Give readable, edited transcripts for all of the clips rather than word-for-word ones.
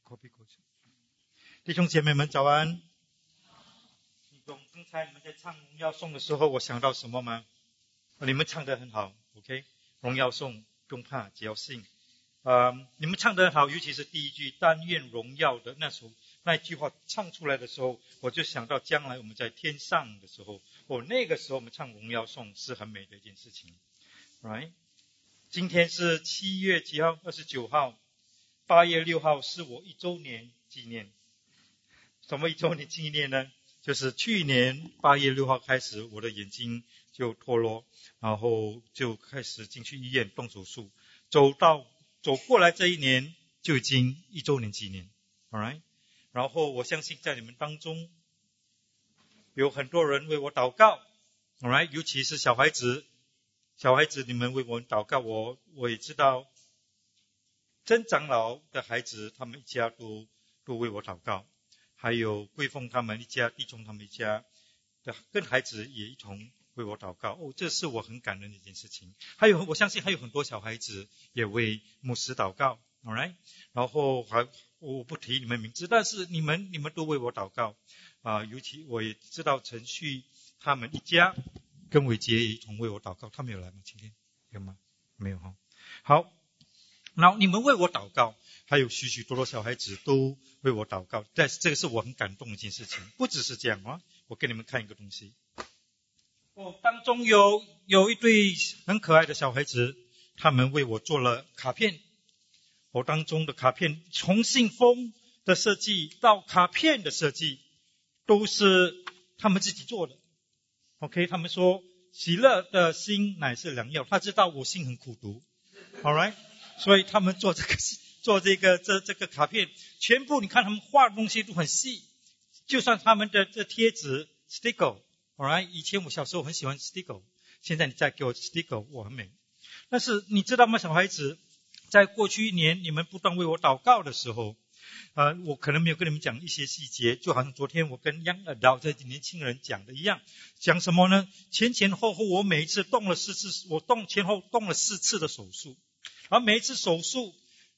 弟兄姐妹们早安。你懂刚才你们在唱荣耀颂的时候我想到什么吗？你们唱得很好 OK， 荣耀颂不用怕，只要信。你们唱得很好，尤其是第一句但愿荣耀的那句话唱出来的时候，我就想到将来我们在天上的时候，那个时候我们唱荣耀颂是很美的一件事情 right？ 今天是7月几号？29号，8月6号是我1周年纪念。什么1周年纪念呢？就是去年8月6号开始我的眼睛就脱落，然后就开始进去医院动手术，走过来这一年就已经1周年纪念 alright？ 然后我相信在你们当中有很多人为我祷告 alright？ 尤其是小孩子你们为我祷告，我也知道曾长老的孩子他们一家都为我祷告，还有桂凤他们一家，弟兄他们一家的跟孩子也一同为我祷告。这是我很感恩的一件事情。还有我相信还有很多小孩子也为牧师祷告 alright？ 然后我不提你们名字，但是你们都为我祷告尤其我也知道陈旭他们一家跟伟杰也一同为我祷告。他们有来吗？今天有吗？没有哈。好，然后你们为我祷告，还有许许多多小孩子都为我祷告，但是这个是我很感动的一件事情。不只是这样我给你们看一个东西。当中有一对很可爱的小孩子，他们为我做了卡片。当中的卡片从信封的设计到卡片的设计都是他们自己做的。OK， 他们说喜乐的心乃是良药，他知道我心很苦读 alright？ 所以他们做这个卡片，全部你看他们画的东西都很细，就算他们的这贴纸 sticker alright？ 以前我小时候很喜欢 sticker， 现在你再给我 sticker 我很美。但是你知道吗，小孩子在过去1年你们不断为我祷告的时候我可能没有跟你们讲一些细节，就好像昨天我跟 Young Adult 这年轻人讲的一样。讲什么呢？前后我每一次动了4次，我前后动了4次的手术，而每一次手术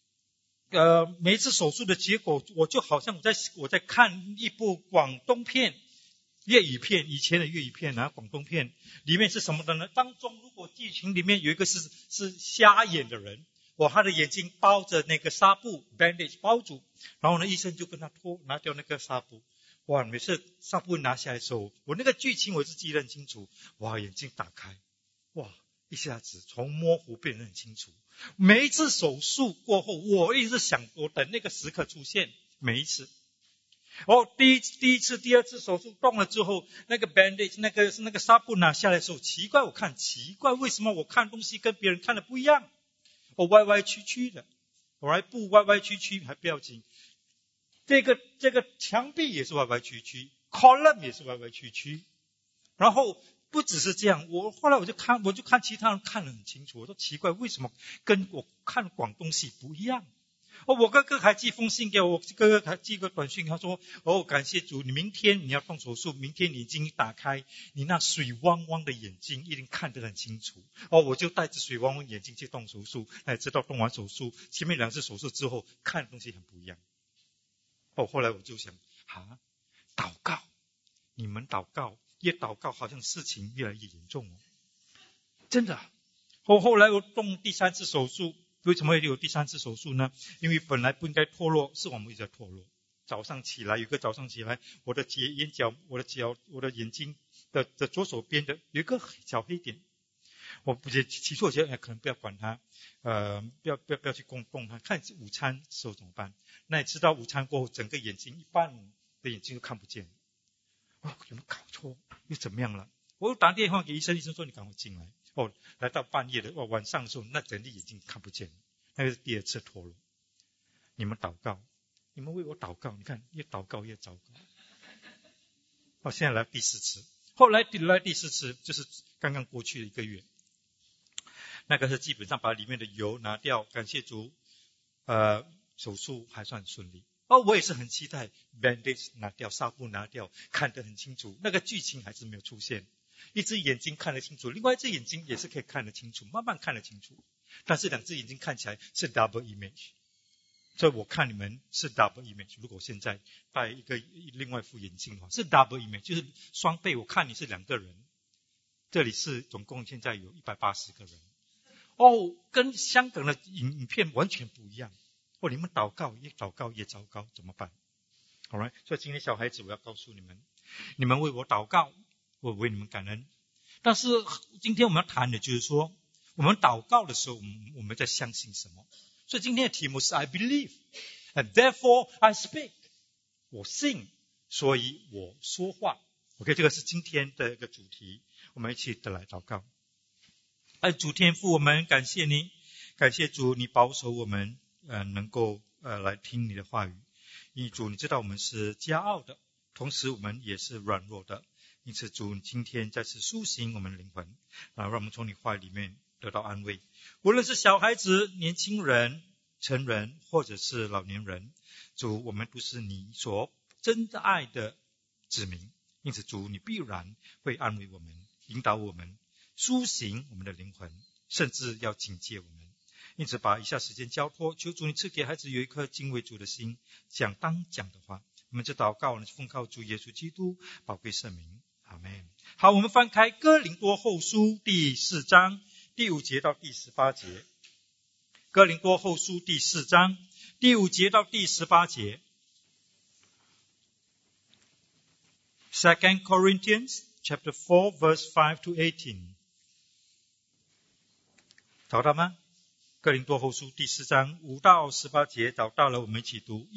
的结果，我就好像我在看一部广东片，粤语片，以前的粤语片广东片里面是什么的呢？当中如果剧情里面有一个是瞎眼的人，他的眼睛包着那个纱布 bandage 包住，然后呢医生就跟他拿掉那个纱布。每次纱布拿下来的时候，我那个剧情我是记得很清楚。眼睛打开，一下子从模糊变得很清楚。每一次手术过后，我一直想我等那个时刻出现，每一次。第一次第二次手术动了之后，那个 bandage 那个纱布拿下来的时候，奇怪为什么我看东西跟别人看的不一样？歪歪曲曲的，不歪歪曲曲还不要紧，这个墙壁也是歪歪曲曲， column 也是歪歪曲曲。然后不只是这样，后来我就看其他人看得很清楚，我说奇怪为什么跟我看广东戏不一样。我哥哥还寄封信给我，哥哥还寄个短信，他说感谢主，明天你要动手术，明天你眼睛打开，你那水汪汪的眼睛一定看得很清楚。我就带着水汪汪眼睛去动手术，才知道动完手术前面2次手术之后看的东西很不一样。后来我就想祷告，你们祷告越祷告好像事情越来越严重真的。后来我动第3次手术，为什么会有第3次手术呢？因为本来不应该脱落，是我们一直在脱落。早上起来我的眼角我的眼睛的左手边的有一个小黑点。我不觉得起初我觉得可能不要管它，不要去动它。看午餐的时候怎么办？那你知道午餐过后整个眼睛一半的眼睛都看不见。有没有搞错？又怎么样了？我又打电话给医生，医生说你赶快进来。来到半夜的晚上的时候，那整个眼睛看不见，那个是第2次脱落。你们祷告，你们为我祷告，你看越祷告越糟糕。现在来第4次，后来第4次就是刚刚过去的1个月，那个是基本上把里面的油拿掉，感谢主，手术还算顺利。我也是很期待 bandage 拿掉，纱布拿掉，看得很清楚，那个剧情还是没有出现。一只眼睛看得清楚，另外一只眼睛也是可以看得清楚，慢慢看得清楚，但是2只眼睛看起来是 double image。 这我看你们是 double image， 如果现在戴另外一副眼镜的话，是 double image， 就是双倍，我看你是2个人。这里是总共现在有180个人。跟香港的影片完全不一样。你们祷告越祷告越糟糕，怎么办？ Alright， 所以今天小孩子我要告诉你们，你们为我祷告，我为你们感恩。但是今天我们要谈的就是说，我们祷告的时候，我们在相信什么？所以今天的题目是 I believe and therefore I speak。 我信，所以我说话。 OK， 这个是今天的一个主题，我们一起的来祷告。主天父，我们感谢你，感谢主，你保守我们能够来听你的话语。因为主，你知道我们是骄傲的，同时我们也是软弱的，因此主，你今天再次苏醒我们的灵魂，让我们从你话语里面得到安慰。无论是小孩子、年轻人、成人或者是老年人，主，我们都是你所真爱的子民，因此主，你必然会安慰我们，引导我们，苏醒我们的灵魂，甚至要警戒我们。因此把以下时间交托，求主你赐给孩子有一颗敬畏主的心，讲当讲的话。我们这祷告奉靠主耶稣基督宝贵圣名，阿们。好，我们翻开哥林多后书第4章第5节到第18节。哥林多后书第4章第5节到第18节。 2 Corinthians chapter 4 verse 5 to 18。 找到吗？哥林多后书第4章5到18节，找到了，我们一起读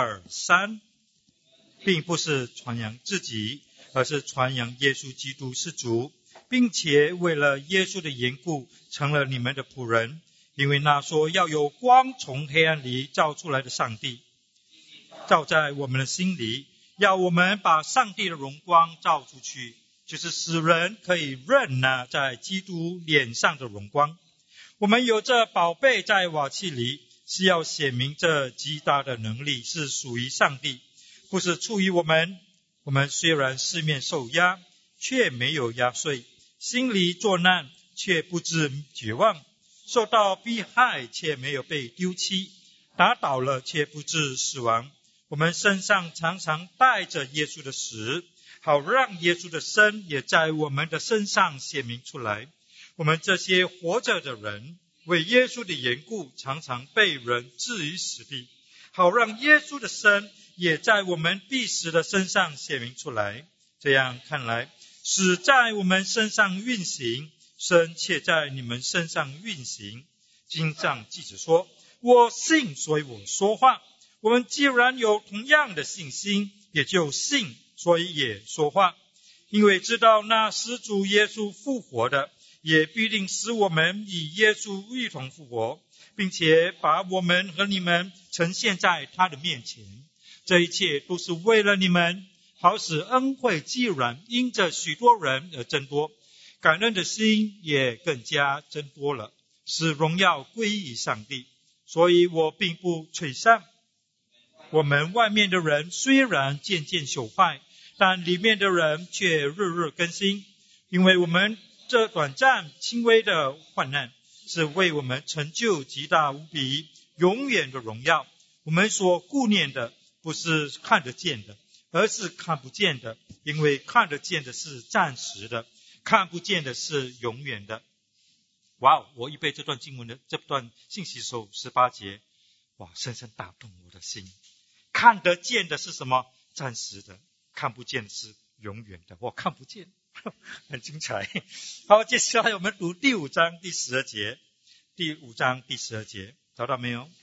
1、2、3。并不是传扬自己，而是传扬耶稣基督是主，并且为了耶稣的缘故成了你们的仆人。因为那说要有光从黑暗里照出来的上帝，照在我们的心里，要我们把上帝的荣光照出去，就是使人可以认那在基督脸上的荣光。我们有这宝贝在瓦器里，是要显明这极大的能力是属于上帝，不是出于我们。我们虽然四面受压，却没有压碎；心里作难，却不致绝望；受到逼害，却没有被丢弃；打倒了，却不致死亡。我们身上常常带着耶稣的死，好让耶稣的生也在我们的身上显明出来。我们这些活着的人，为耶稣的缘故，常常被人置于死地，好让耶稣的生也在我们必死的身上显明出来。这样看来，死在我们身上运行，生却在你们身上运行。经上记着说，我信，所以我说话。我们既然有同样的信心，也就信，所以也说话。因为知道那使主耶稣复活的，也必定使我们与耶稣一同复活，并且把我们和你们呈现在他的面前。这一切都是为了你们，好使恩惠既然因着许多人而增多，感恩的心也更加增多了，使荣耀归于上帝。所以我并不沮丧。我们外面的人虽然渐渐朽坏，但里面的人却日日更新。因为我们这短暂轻微的患难，是为我们成就极大无比永远的荣耀。我们所顾念的不是看得见的，而是看不见的。因为看得见的是暂时的，看不见的是永远的。哇，我预备这段经文的这段信息的时候，18节，哇，深深打动我的心。看得见的是什么？暂时的。看不见的是永远的。我看不见，很精彩。好，接下来我们读第5章第12节。第5章第12节，找到没有？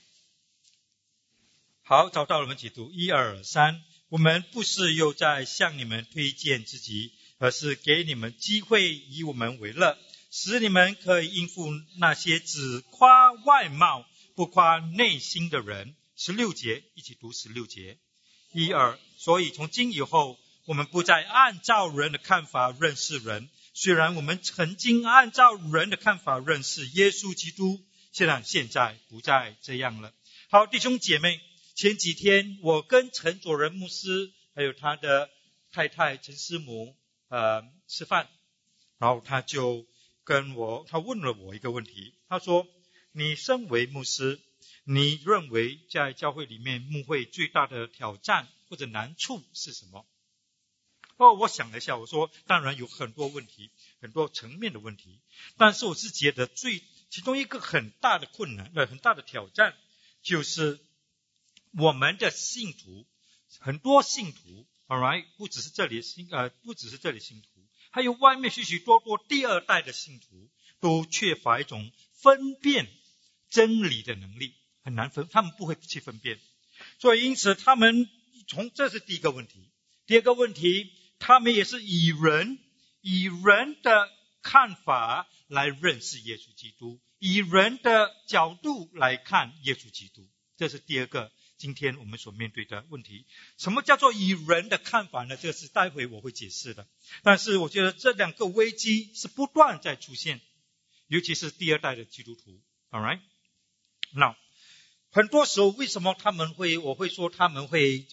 好，找到了，我们一起读1、2、3。我们不是又在向你们推荐自己，而是给你们机会以我们为乐，使你们可以应付那些只夸外貌不夸内心的人。16节，一起读16节。1、2，所以从今以后，我们不再按照人的看法认识人，虽然我们曾经按照人的看法认识耶稣基督，现在不再这样了。好，弟兄姐妹，前几天我跟陈佐仁牧师还有他的太太陈师母吃饭，然后他问了我一个问题，他说，你身为牧师， 你认为在教会里面牧会最大的挑战或者难处是什么？我想了一下，我说当然有很多问题，很多层面的问题，但是我是觉得其中一个很大的困难，很大的挑战，就是我们的信徒，很多信徒 ，alright， 不只是这里信徒，还有外面许许多多第二代的信徒，都缺乏一种分辨真理的能力，很难他们不会去分辨，所以因此这是第一个问题。第二个问题，他们也是以人的看法来认识耶稣基督，以人的角度来看耶稣基督，这是第二个今天我们所面对的问题。什么叫做以人的看法呢？这个是待会我会解释的。但是我觉得这两个危机是不断在出现，尤其是第二代的基督徒。Alright， Now， 很多时候为什么我会说他们会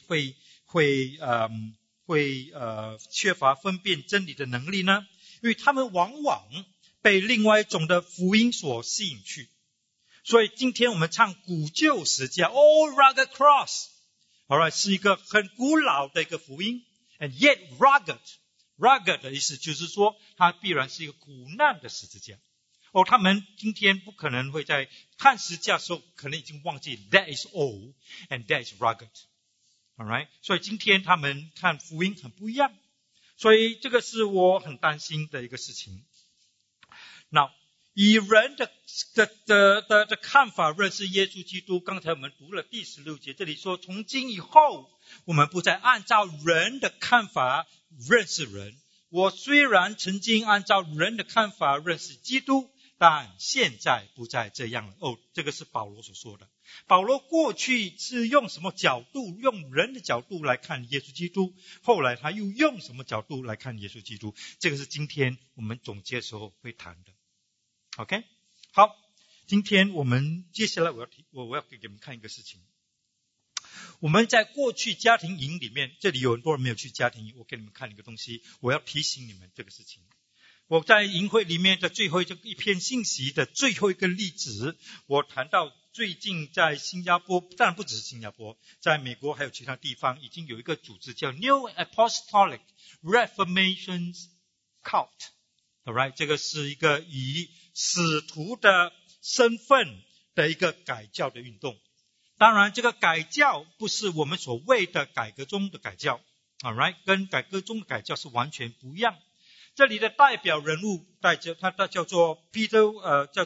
缺乏分辨真理的能力呢？因为他们往往被另外一种的福音所吸引去。所以今天我们唱古旧十架 All Rugged Cross， Alright， 是一个很古老的一个福音 And yet rugged 的意思就是说它必然是一个苦难的十字架。他们今天不可能会在看十字架的时候可能已经忘记 That is all and that is rugged。Alright， 所以今天他们看福音很不一样，所以这个是我很担心的一个事情。那以人的看法认识耶稣基督，刚才我们读了第16节，这里说从今以后我们不再按照人的看法认识人。我虽然曾经按照人的看法认识基督，但现在不再这样了。这个是保罗所说的。保罗过去是用什么角度？用人的角度来看耶稣基督，后来他又用什么角度来看耶稣基督？这个是今天我们总结的时候会谈的。OK， 好，今天我们接下来我要给你们看一个事情。我们在过去家庭营里面，这里有很多人没有去家庭营，我给你们看一个东西，我要提醒你们这个事情。我在营会里面的最后一篇信息的最后一个例子，我谈到最近在新加坡，当然不只是新加坡，在美国还有其他地方已经有一个组织叫 New Apostolic Reformation Cult。Alright， 这个是一个以使徒的身份的一个改教的运动。当然这个改教不是我们所谓的改革中的改教。Alright， 跟改革中的改教是完全不一样。这里的代表人物他叫做 Peter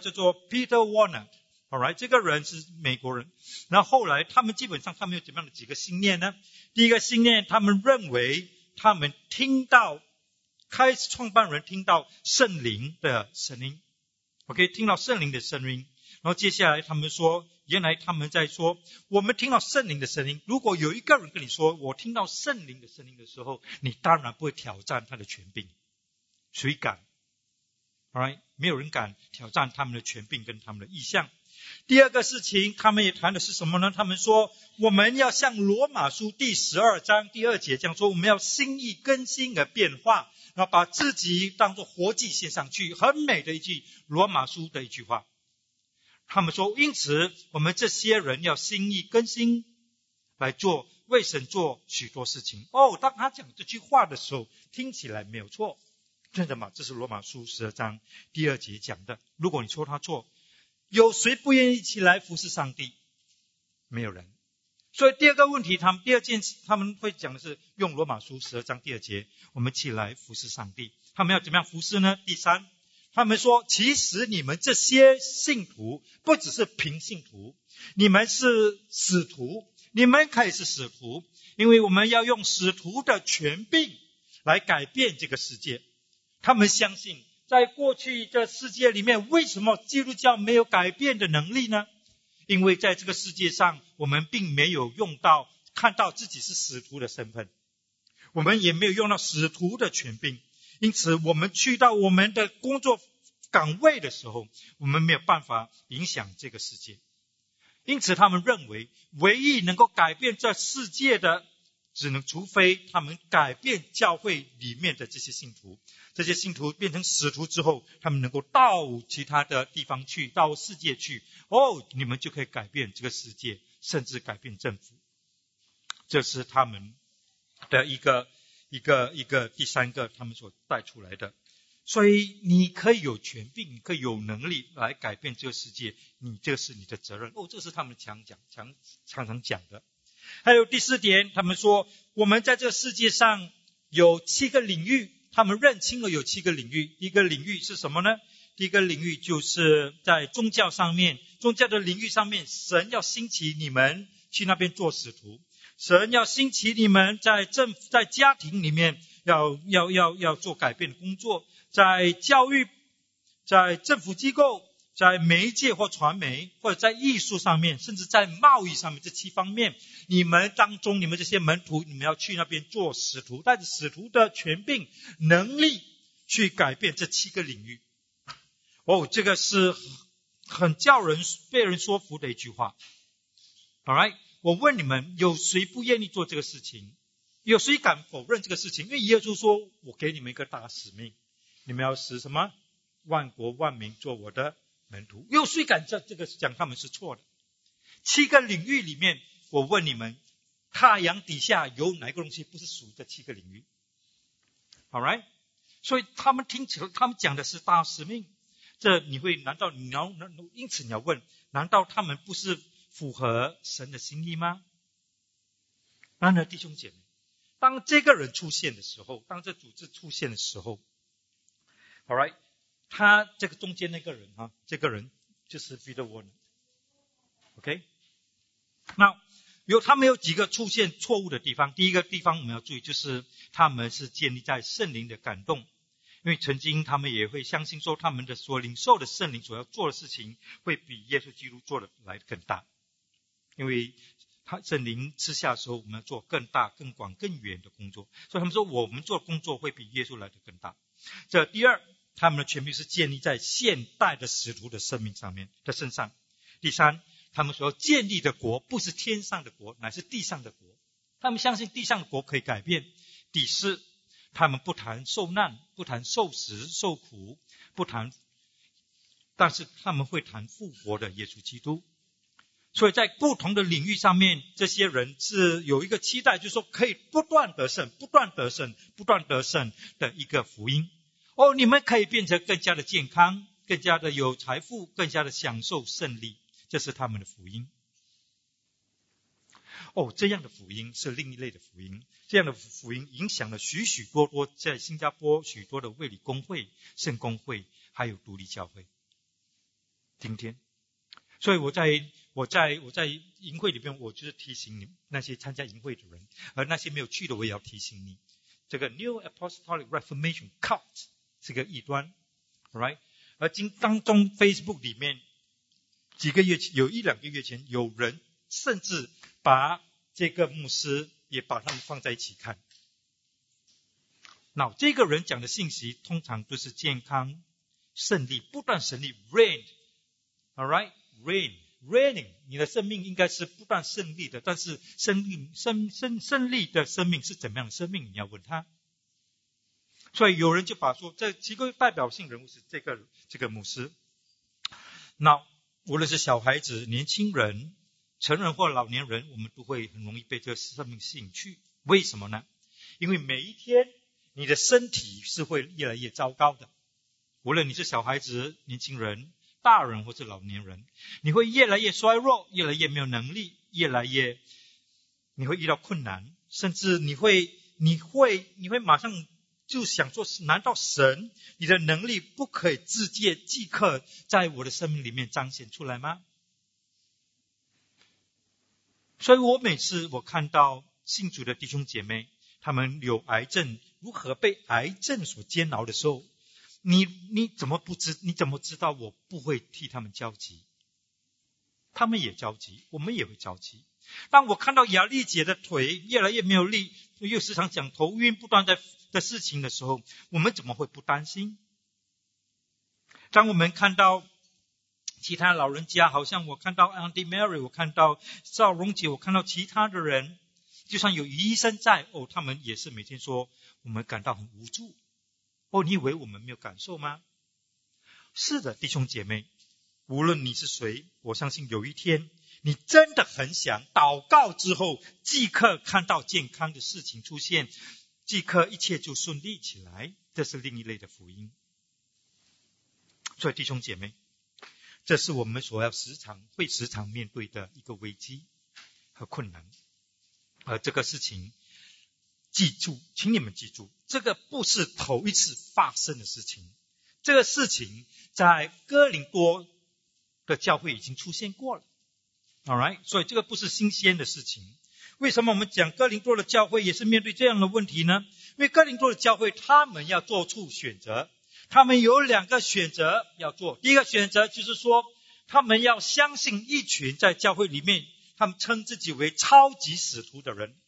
Warner。Alright， 这个人是美国人。然后后来他们基本上有怎么样的几个信念呢？第一个信念，他们认为他们开始创办人听到圣灵的声音。OK， 听到圣灵的声音。然后接下来他们说，原来他们在说我们听到圣灵的声音，如果有一个人跟你说我听到圣灵的声音的时候，你当然不会挑战他的权柄。谁敢？ Alright， 没有人敢挑战他们的权柄跟他们的意向。第二个事情他们也谈的是什么呢？他们说我们要像罗马书第12章第2节这样说，我们要心意更新而变化，然后把自己当作活祭献上去。很美的一句罗马书的一句话。他们说因此我们这些人要心意更新来为神做许多事情。当他讲这句话的时候听起来没有错，真的吗？这是罗马书12章第2节讲的。如果你说他错，有谁不愿意起来服侍上帝？没有人。所以第二个问题，第二件事他们会讲的是用罗马书12章第2节，我们起来服侍上帝。他们要怎么样服侍呢？第三，他们说其实你们这些信徒不只是平信徒，你们是使徒，你们可以是使徒，因为我们要用使徒的权柄来改变这个世界。他们相信在过去这世界里面，为什么基督教没有改变的能力呢？因为在这个世界上我们并没有看到自己是使徒的身份，我们也没有用到使徒的权柄，因此我们去到我们的工作岗位的时候，我们没有办法影响这个世界。因此他们认为唯一能够改变这世界的除非他们改变教会里面的这些信徒，这些信徒变成使徒之后，他们能够到其他的地方去，到世界去，你们就可以改变这个世界，甚至改变政府。这是他们的一个第三个他们所带出来的。所以你可以有权柄，你可以有能力来改变这个世界，这是你的责任。这是他们常常讲的。还有第4点，他们说我们在这个世界上有7个领域，他们认清了有7个领域。一个领域是什么呢？第一个领域就是在宗教上面，宗教的领域上面，神要兴起你们去那边做使徒，神要兴起你们在家庭里面要做改变的工作，在教育，在政府机构，在媒介或传媒，或者在艺术上面，甚至在贸易上面，这7方面，你们当中，你们这些门徒，你们要去那边做使徒，带着使徒的权柄能力去改变这7个领域。这个是很被人说服的一句话。 Alright， 我问你们，有谁不愿意做这个事情？有谁敢否认这个事情？因为耶稣说，我给你们一个大使命，你们要使什么？万国万民做我的门徒。有谁敢讲他们是错的？7个领域里面，我问你们，太阳底下有哪个东西不是属于这7个领域？ Alright， 所以他们听起来，他们讲的是大使命。因此你要问，难道他们不是符合神的心意吗？然而弟兄姐妹，当这个人出现的时候，当这组织出现的时候， Alright， 他这个中间那个人这个人就是 Peter Warner。 OK， 那他们有几个出现错误的地方。第一个地方我们要注意，就是他们是建立在圣灵的感动，因为曾经他们也会相信说，他们的所领受的圣灵所要做的事情会比耶稣基督做的来得更大，因为圣灵吃下的时候，我们要做更大更广更远的工作，所以他们说我们做的工作会比耶稣来得更大。这第二，他们的权柄是建立在现代的使徒的生命的身上。第三，他们所要建立的国不是天上的国，乃是地上的国，他们相信地上的国可以改变。第四，他们不谈受难，不谈受死受苦，但是他们会谈复活的耶稣基督。所以在不同的领域上面，这些人是有一个期待，就是说可以不断得胜的一个福音。你们可以变成更加的健康，更加的有财富，更加的享受胜利，这是他们的福音。这样的福音是另一类的福音。这样的福音影响了许许多多在新加坡许多的卫理公会、圣公会还有独立教会。今天，所以我在营会里面，我就是提醒你那些参加营会的人，而那些没有去的，我也要提醒你，这个 New Apostolic Reformation Cult 是个异端 ，right？ 而当中 Facebook 里面有1-2个月前，有人甚至把这个牧师也把他们放在一起看。那这个人讲的信息通常都是健康、胜利、不断胜利 ，Reign，Alright， Reigning， 你的生命应该是不断胜利的，但是胜利的生命是怎么样的生命？你要问他。所以有人就把说，这几个代表性人物是这个牧师。那无论是小孩子、年轻人、成人或老年人，我们都会很容易被这个生命吸引去。为什么呢？因为每一天你的身体是会越来越糟糕的，无论你是小孩子、年轻人、大人或是老年人，你会越来越衰弱，越来越没有能力，你会遇到困难，甚至你会马上就想说，难道神你的能力不可以即刻在我的生命里面彰显出来吗？所以我每次看到信主的弟兄姐妹，他们有癌症，如何被癌症所煎熬的时候，你怎么知道我不会替他们焦急？他们也焦急，我们也会焦急。当我看到雅丽姐的腿越来越没有力，又时常讲头晕不断的事情的时候，我们怎么会不担心？当我们看到其他老人家，好像我看到 Auntie Mary， 我看到赵荣姐，我看到其他的人， 就算有医生在，他们也是每天说我们感到很无助。你以为我们没有感受吗？是的，弟兄姐妹，无论你是谁，我相信有一天你真的很想祷告之后即刻看到健康的事情出现，即刻一切就顺利起来，这是另一类的福音。所以弟兄姐妹，这是我们所要时常面对的一个危机和困难。而这个事情记住，请你们记住，这个不是头一次发生的事情，这个事情在哥林多的教会已经出现过了。 Alright， 所以这个不是新鲜的事情。为什么我们讲哥林多的教会也是面对这样的问题呢？因为哥林多的教会他们要做出选择，他们有2个选择要做。第一个选择就是说，他们要相信一群在教会里面他们称自己为超级使徒的人，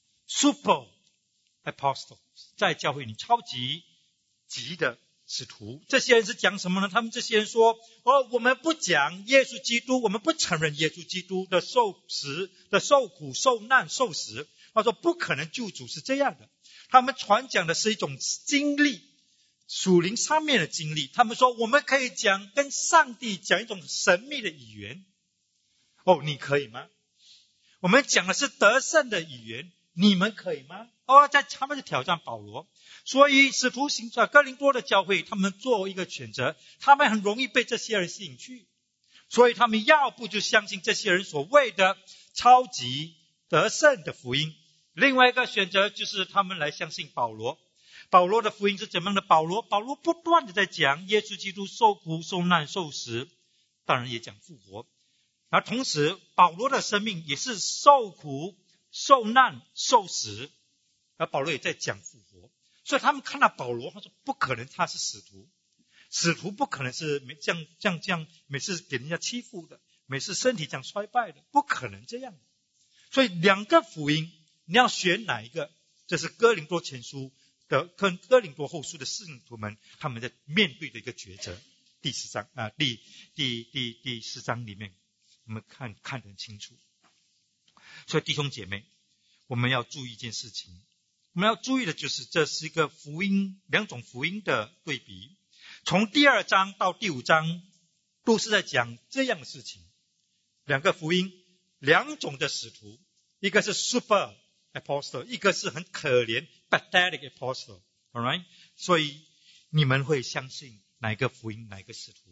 Super Apostles， 在教会里超级的使徒。这些人是讲什么呢？他们这些人说，我们不讲耶稣基督，我们不承认耶稣基督的受苦受难受死。他说不可能救主是这样的，他们传讲的是一种经历，属灵上面的经历。他们说我们可以讲跟上帝讲一种神秘的语言。你可以吗？我们讲的是得胜的语言，你们可以吗？他们就挑战保罗。所以使徒行传哥林多的教会他们做一个选择，他们很容易被这些人吸引去，所以他们要不就相信这些人所谓的超级得胜的福音，另外一个选择就是他们来相信保罗。保罗的福音是怎么样的？保罗不断的在讲耶稣基督受苦受难受死，当然也讲复活。而同时保罗的生命也是受苦受难受死，而保罗也在讲复活。所以他们看到保罗，他说不可能他是使徒，使徒不可能是这样每次给人家欺负的，每次身体这样衰败的，不可能这样。所以2个福音你要选哪一个？这是哥林多前书的跟哥林多后书的信徒们他们在面对的一个抉择。第4章第4章里面我们看得很清楚。所以弟兄姐妹，我们要注意一件事情，我们要注意的就是这是一个福音，2种福音的对比。从第2章到第5章都是在讲这样的事情。2个福音，2种的使徒，一个是 Super Apostle， 一个是很可怜 Pathetic Apostle。 Alright， 所以你们会相信哪一个福音，哪一个使徒？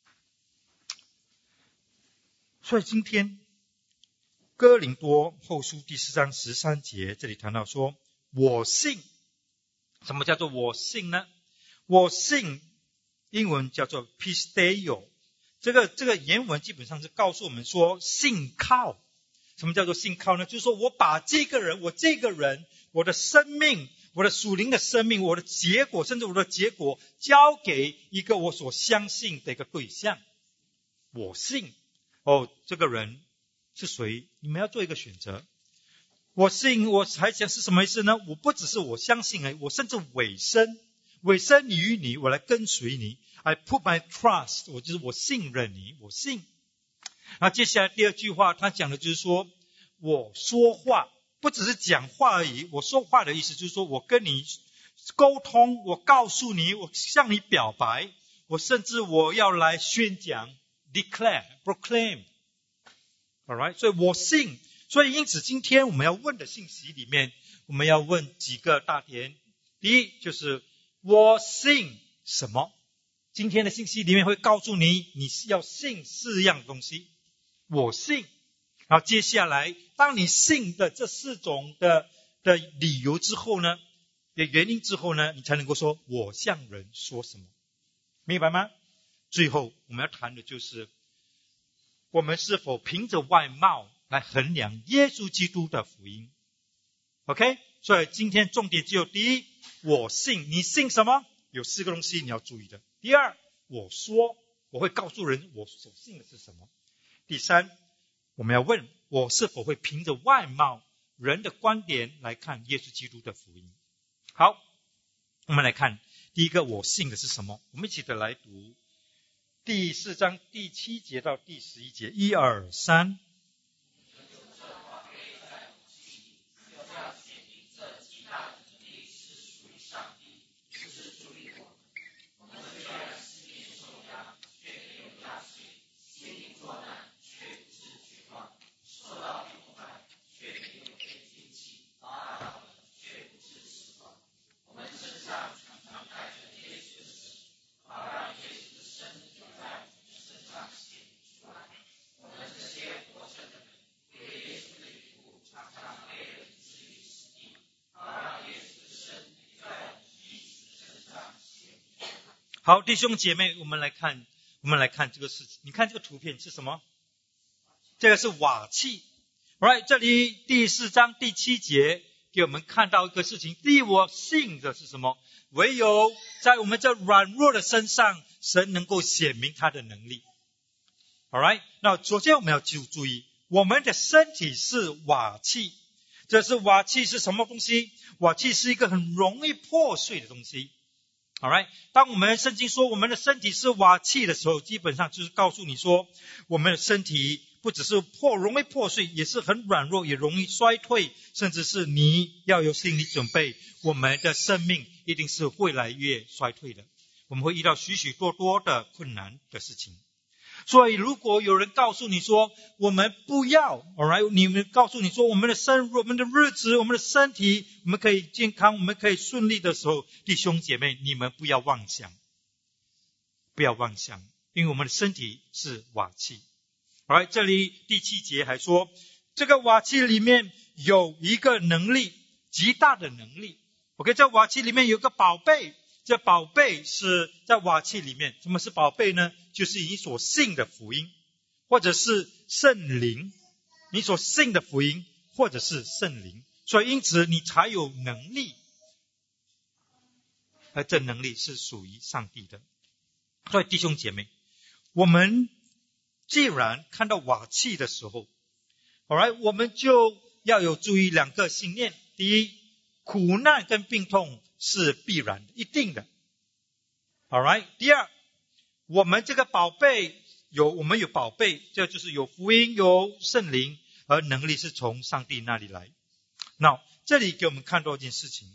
所以今天哥林多后书第4章13节这里谈到说，我信。什么叫做我信呢？我信英文叫做 pisteo， 这个原文基本上是告诉我们说信靠。什么叫做信靠呢？就是说我把这个人，我的生命，我的属灵的生命，我的结果，甚至我的结果交给一个我所相信的一个对象。我信。这个人是谁？你们要做一个选择。我信，我还想是什么意思呢？我不只是我相信而已，我甚至委身于你，我来跟随你。I put my trust， 就是我信任你，我信。然后接下来第2句话他讲的就是说，我说话不只是讲话而已，我说话的意思就是说我跟你沟通，我告诉你，我向你表白，我甚至我要来宣讲 declare proclaim。 Alright， 所以我信。所以因此今天我们要问的信息里面，我们要问几个大点。第一就是我信什么？今天的信息里面会告诉你，你是要信4样东西。我信。然后接下来当你信的这4种的理由之后呢，的原因之后呢，你才能够说我向人说什么。明白吗？最后我们要谈的就是我们是否凭着外貌来衡量耶稣基督的福音。 OK， 所以今天重点只有第一，我信。你信什么？有4个东西你要注意的。第2，我说，我会告诉人我所信的是什么。第3，我们要问我是否会凭着外貌人的观点来看耶稣基督的福音。好，我们来看第一个我信的是什么。我们一起的来读第4章第7节到第11节，1、2、3。 好，弟兄姐妹，我们来看这个事情。你看这个图片是什么？这个是瓦器。Right， 这里第4章第7节给我们看到一个事情。第一，我信的是什么？唯有在我们这软弱的身上，神能够显明他的能力。Alright， 那首先我们要注意，我们的身体是瓦器。这是瓦器是什么东西？瓦器是一个很容易破碎的东西。Alright， 当我们圣经说我们的身体是瓦器的时候，基本上就是告诉你说，我们的身体不只是容易破碎，也是很软弱，也容易衰退，甚至是你要有心理准备，我们的生命一定是越来越衰退的，我们会遇到许许多多的困难的事情。所以如果有人告诉你说我们不要 alright， 你们告诉你说我们的日子，我们的身体，我们可以健康，我们可以顺利的时候，弟兄姐妹，你们不要妄想，因为我们的身体是瓦器。alright， 这里第7节还说，这个瓦器里面有一个能力，极大的能力。OK， 在瓦器里面有个宝贝，这宝贝是在瓦器里面。什么是宝贝呢？就是你所信的福音，或者是圣灵，你所信的福音或者是圣灵，所以因此你才有能力，而这能力是属于上帝的。所以弟兄姐妹，我们既然看到瓦器的时候 alright， 我们就要有注意2个信念。第一，苦难跟病痛是必然的，一定的。alright， 第二，我们这个宝贝我们有宝贝，这就是有福音，有圣灵，而能力是从上帝那里来。那这里给我们看到一件事情，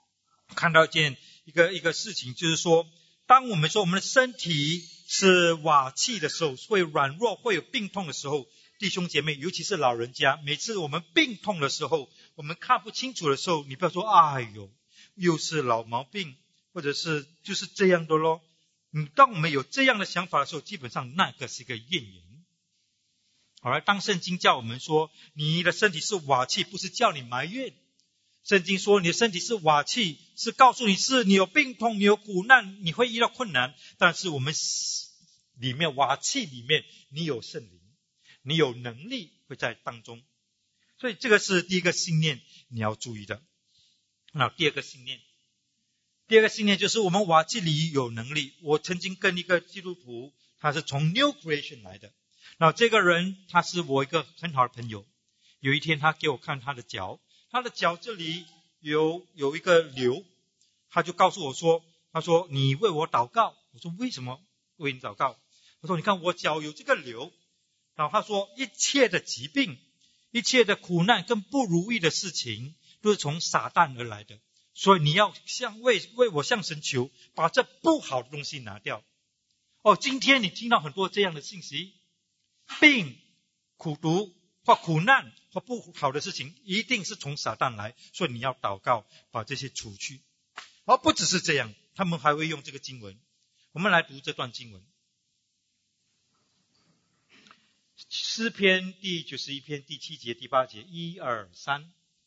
一个事情，就是说，当我们说我们的身体是瓦器的时候，会软弱，会有病痛的时候，弟兄姐妹，尤其是老人家，每次我们病痛的时候，我们看不清楚的时候，你不要说哎呦又是老毛病，或者是就是这样的咯。当我们有这样的想法的时候，基本上那个是一个怨言。好了，当圣经叫我们说你的身体是瓦器，不是叫你埋怨。圣经说你的身体是瓦器，是告诉你是你有病痛，你有苦难，你会遇到困难，但是我们里面瓦器里面你有圣灵，你有能力会在当中。所以这个是第一个信念你要注意的。那第二个信念就是我们瓦器里有能力。我曾经跟一个基督徒，他是从 New Creation 来的，那这个人他是我一个很好的朋友。有一天他给我看他的脚这里有一个瘤，他就告诉我说，他说你为我祷告。我说为什么为你祷告？他说你看我脚有这个瘤，然后他说一切的疾病，一切的苦难跟不如意的事情都是从撒旦而来的，所以你要为我向神求，把这不好的东西拿掉。今天你听到很多这样的信息，病、苦毒或苦难或不好的事情一定是从撒旦来，所以你要祷告把这些除去。而不只是这样，他们还会用这个经文。我们来读这段经文，诗篇第91篇第7节第8节，1、2、3。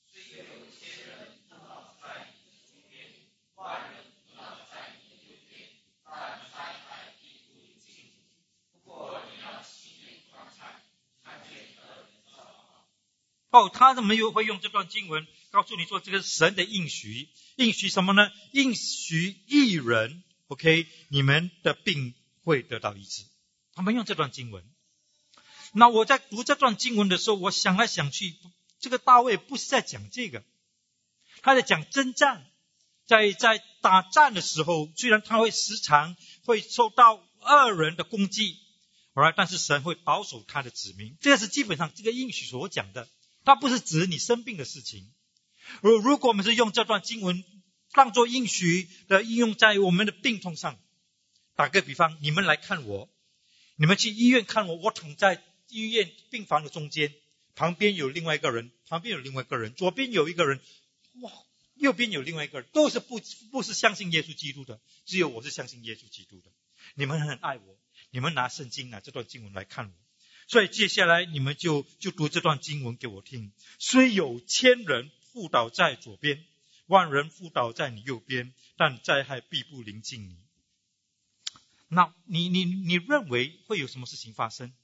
他怎么又会用这段经文告诉你说这个神的应许什么呢？应许义人 OK， 你们的病会得到医治。他们用这段经文。那我在读这段经文的时候，我想来想去，这个大卫不是在讲这个，他在讲征战。在打战的时候，虽然他会时常会受到恶人的攻击，但是神会保守他的子民。这是基本上这个应许所讲的，它不是指你生病的事情。如果我们是用这段经文当作应许的应用在我们的病痛上，打个比方，你们来看我，你们去医院看我，我躺在医院病房的中间，旁边有另外一个人，左边有一个人，右边有另外一个人，都是不是相信耶稣基督的，只有我是相信耶稣基督的。你们很爱我，你们拿圣经拿这段经文来看我，所以接下来你们就读这段经文给我听。虽有1000人扑倒在左边，万人扑倒在你右边，但灾害必不临近你。 那你认为会有什么事情发生？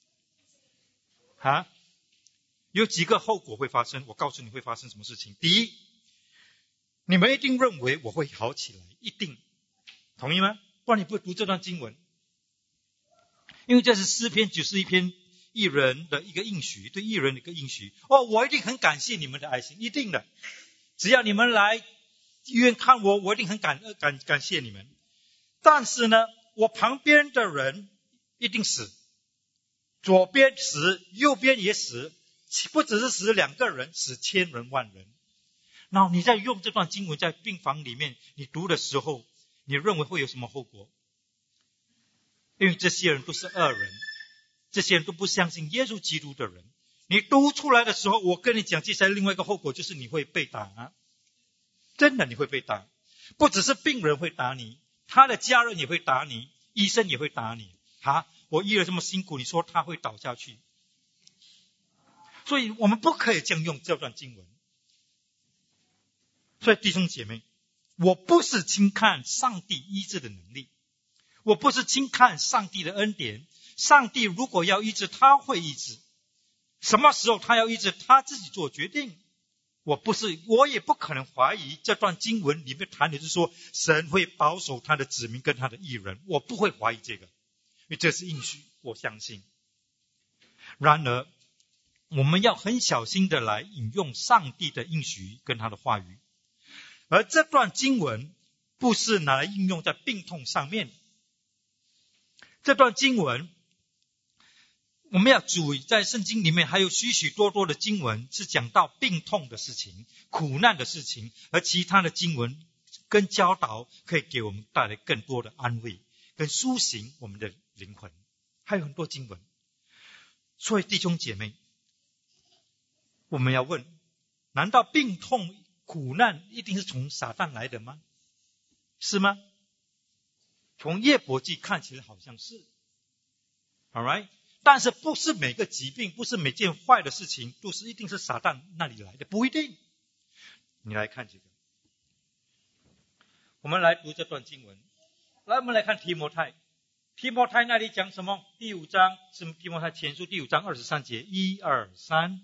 有几个后果会发生，我告诉你会发生什么事情。第一，你们一定认为我会好起来，一定，同意吗？不然你不会读这段经文。因为这是诗篇91篇义人的一个应许，对义人的一个应许。我一定很感谢你们的爱心，一定的。只要你们来医院看我，我一定很感谢你们。但是呢，我旁边的人一定死，左边死，右边也死，不只是死2个人，死千人万人。然后你在用这段经文在病房里面，你读的时候，你认为会有什么后果？因为这些人都是恶人，这些人都不相信耶稣基督的人。你读出来的时候，我跟你讲，接下来另外一个后果就是你会被打真的你会被打。不只是病人会打你，他的家人也会打你，医生也会打你。我医了这么辛苦，你说他会倒下去？所以我们不可以这样用这段经文。所以弟兄姐妹，我不是轻看上帝医治的能力，我不是轻看上帝的恩典。上帝如果要医治，他会医治。什么时候他要医治，他自己做决定。我也不可能怀疑这段经文里面谈的是说神会保守他的子民跟他的义人，我不会怀疑这个，因为这是应许，我相信。然而我们要很小心的来引用上帝的应许跟他的话语，而这段经文不是拿来应用在病痛上面。这段经文我们要注意，在圣经里面还有许许多多的经文是讲到病痛的事情、苦难的事情，而其他的经文跟教导可以给我们带来更多的安慰跟苏醒我们的灵魂，还有很多经文。所以弟兄姐妹，我们要问，难道病痛苦难一定是从撒旦来的吗？是吗？从约伯记看起来好像是 Alright， 但是不是每个疾病，不是每件坏的事情都是一定是撒旦那里来的，不一定。你来看这个，我们来读这段经文。来，我们来看提摩太。提摩太那里讲什么？第5章是提摩太前书第5章23节，1、2、3。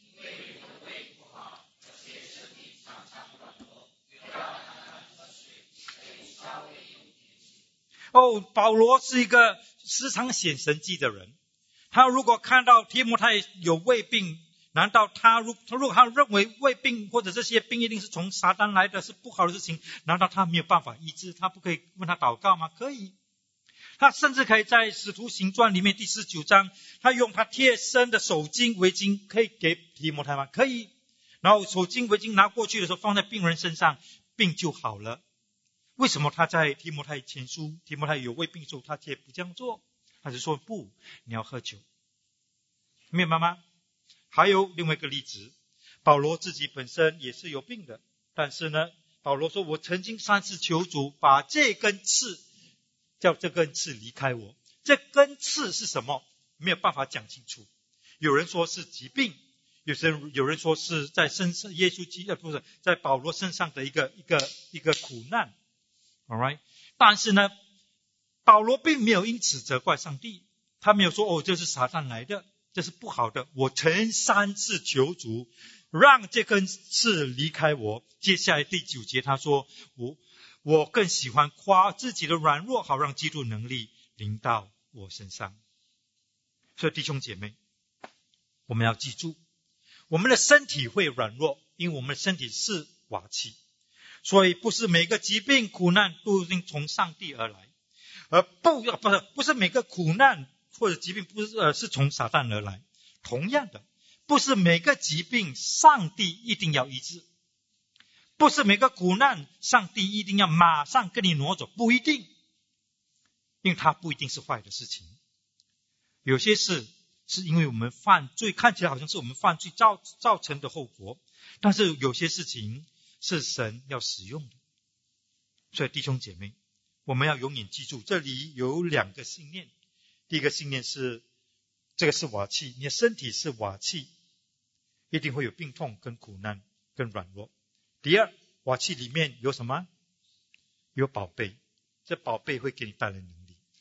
保罗是一个时常显神迹的人，他如果看到提摩太有胃病，难道如果他认为胃病或者这些病一定是从撒旦来的，是不好的事情，难道他没有办法医治？他不可以问他祷告吗？可以。他甚至可以在使徒行传里面第19章，他用他贴身的手巾围巾可以给提摩太吗？可以。然后手巾围巾拿过去的时候放在病人身上，病就好了。为什么他在提摩太前书，提摩太有胃病的时候他也不这样做？他就说不，你要喝酒，明白吗？还有另外一个例子，保罗自己本身也是有病的，但是呢，保罗说我曾经3次求主把这根刺，叫这根刺离开我。这根刺是什么？没有办法讲清楚。有人说是疾病，有人说是在身上耶稣基督不是在保罗身上的一个苦难。Alright， 但是呢，保罗并没有因此责怪上帝，他没有说这是撒旦来的，这是不好的。我曾3次求主让这根刺离开我。接下来第9节他说我更喜欢夸自己的软弱，好让基督能力临到我身上。所以弟兄姐妹，我们要记住，我们的身体会软弱，因为我们的身体是瓦器，所以不是每个疾病苦难都是从上帝而来，而不是每个苦难或者疾病是从撒旦而来。同样的，不是每个疾病上帝一定要医治，不是每个苦难上帝一定要马上跟你挪走，不一定，因为它不一定是坏的事情。有些事是因为我们犯罪，看起来好像是我们犯罪造成的后果，但是有些事情是神要使用的。所以弟兄姐妹，我们要永远记住，这里有2个信念。第一个信念是，这个是瓦器，你的身体是瓦器，一定会有病痛跟苦难跟软弱。第二，瓦器里面有什么？有宝贝，这宝贝会给你带来能力。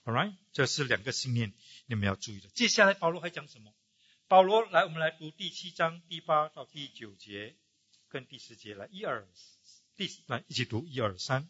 Alright， 这是2个信念你们要注意的。接下来保罗还讲什么？保罗来，我们来读第7章第8到第9节跟第10节，来来一起读1、2、3。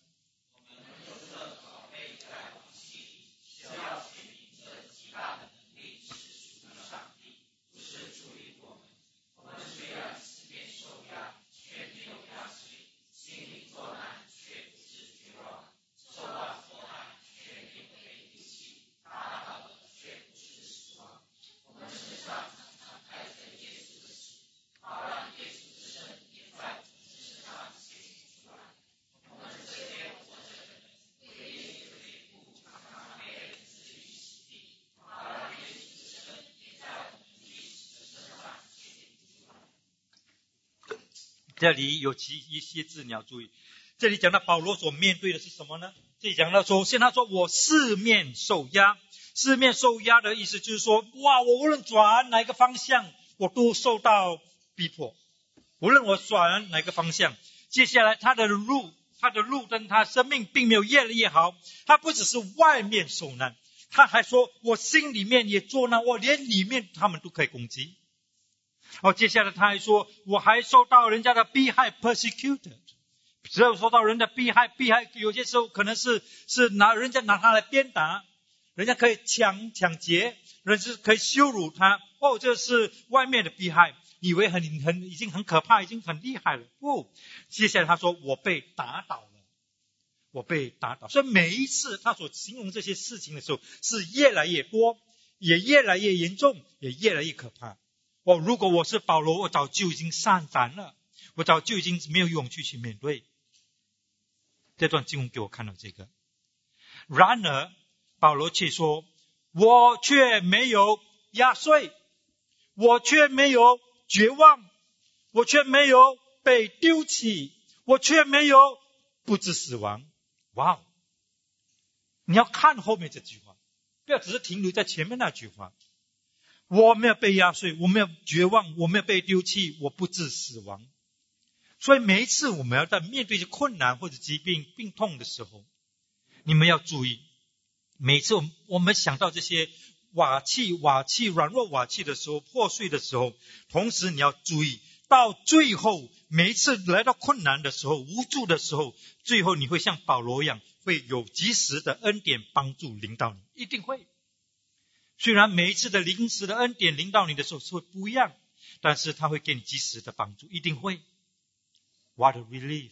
这里有一些字你要注意，这里讲到保罗所面对的是什么呢？这里讲到首先他说我四面受压，四面受压的意思就是说，哇，我无论转哪个方向我都受到逼迫，无论我转哪个方向。接下来他的路灯，他生命并没有越来越好，他不只是外面受难，他还说我心里面也作难，我连里面他们都可以攻击。接下来他还说我还受到人家的逼害 persecuted， 只有受到人的逼害有些时候可能是人家拿他来鞭打，人家可以抢劫，人家可以羞辱他，这是外面的逼害，以为已经很可怕，已经很厉害了。接下来他说我被打倒了，所以每一次他所形容这些事情的时候是越来越多，也越来越严重，也越来越可怕。如果我是保罗，我早就已经散胆了，我早就已经没有勇气去面对。这段经文给我看到这个。然而保罗却说我却没有压碎，我却没有绝望，我却没有被丢弃，我却没有不知死亡。哇，你要看后面这句话，不要只是停留在前面那句话。我没有被压碎，我没有绝望，我没有被丢弃，我不致死亡。所以每一次我们要在面对困难或者疾病病痛的时候，你们要注意，每次我们想到这些瓦器软弱瓦器的时候，破碎的时候，同时你要注意到最后，每一次来到困难的时候，无助的时候，最后你会像保罗一样，会有及时的恩典帮助临到你，一定会。虽然每一次的临时的恩典临到你的时候是会不一样，但是他会给你及时的帮助，一定会。What a relief！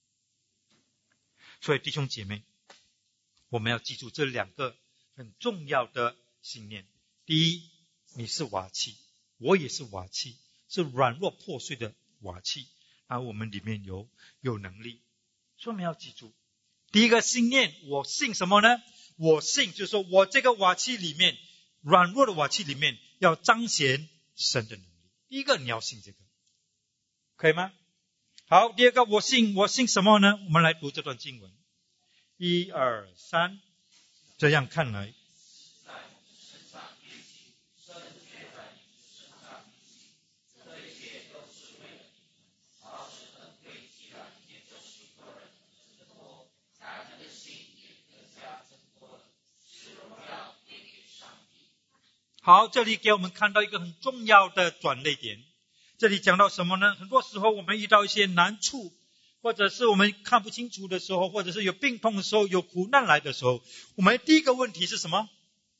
所以弟兄姐妹，我们要记住这2个很重要的信念。第一，你是瓦器，我也是瓦器，是软弱破碎的瓦器，而我们里面有能力。所以我们要记住第一个信念，我信什么呢？我信就是说我这个瓦器里面，软弱的瓦器里面要彰显神的能力。第一个你要信这个，可以吗？好，第二个我信什么呢？我们来读这段经文1、2、3。这样看来，好，这里给我们看到一个很重要的转捩点。这里讲到什么呢？很多时候我们遇到一些难处，或者是我们看不清楚的时候，或者是有病痛的时候，有苦难来的时候，我们第一个问题是什么？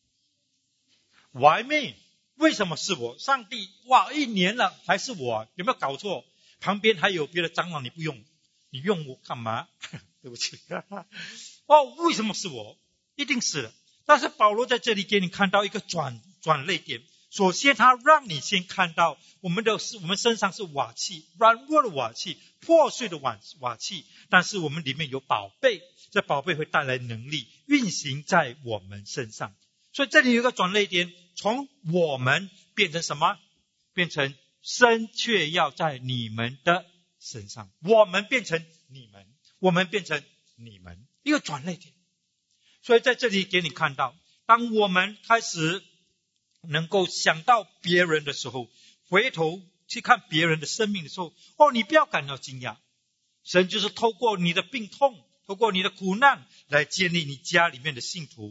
Why me？ 为什么是我？上帝，1年了还是我？有没有搞错？旁边还有别的长老你不用，你用我干嘛？对不起。为什么是我？一定是的。但是保罗在这里给你看到一个转捩点。首先他让你先看到我们身上是瓦器，软弱的瓦器，破碎的瓦器，但是我们里面有宝贝，这宝贝会带来能力，运行在我们身上。所以这里有一个转捩点，从我们变成什么？变成神却要在你们的身上。我们变成你们，我们变成你们，一个转捩点。所以在这里给你看到，当我们开始能够想到别人的时候，回头去看别人的生命的时候，你不要感到惊讶。神就是透过你的病痛，透过你的苦难来建立你家里面的信徒，